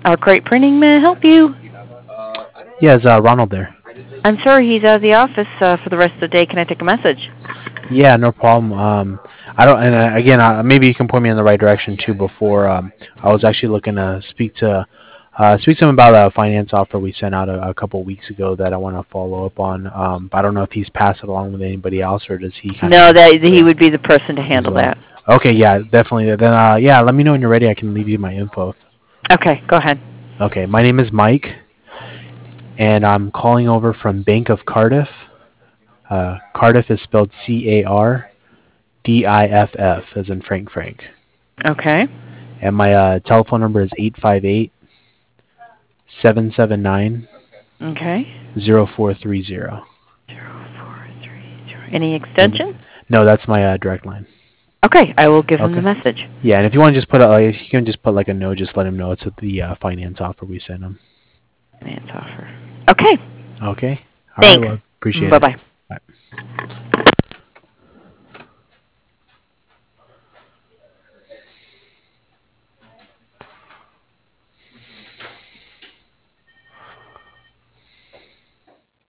Arkwright Printing, may I help you? Yeah, is Ronald there? I'm sorry, he's out of the office for the rest of the day. Can I take a message? Yeah, no problem. I don't. And again, maybe you can point me in the right direction too. Before I was actually looking to speak to him about a finance offer we sent out a couple weeks ago that I want to follow up on. But I don't know if he's passed it along with anybody else or does he kind of. No, that he would be the person to as handle well? that. Okay, yeah, definitely. Then yeah, let me know when you're ready. I can leave you my info. Okay, go ahead. Okay, my name is Mike, and I'm calling over from Bank of Cardiff. Cardiff is spelled Cardiff, as in Frank. Okay. And my telephone number is 858-779-0430. Okay. 0430. 0430. Any extension? No, that's my direct line. Okay, I will give him the message. Yeah, and if you want to just put you can just put like a note, just let him know it's the finance offer we sent him. Finance offer. Okay. Okay. All Thanks. right. Well, appreciate it. Bye-bye. Bye.